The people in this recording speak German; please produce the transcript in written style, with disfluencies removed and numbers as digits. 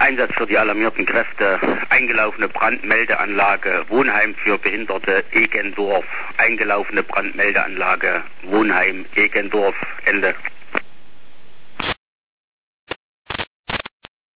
Einsatz für die alarmierten Kräfte. Eingelaufene Brandmeldeanlage Wohnheim für Behinderte Egendorf. Eingelaufene Brandmeldeanlage Wohnheim Egendorf. Ende.